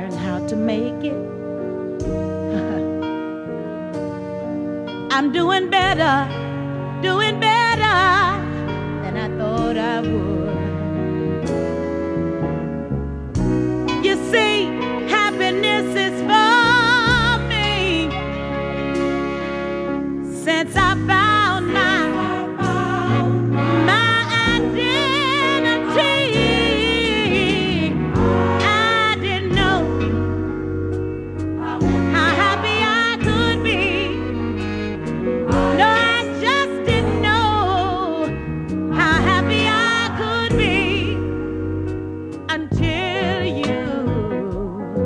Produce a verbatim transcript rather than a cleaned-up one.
learn how to make it. I'm doing better, doing better than I thought I would.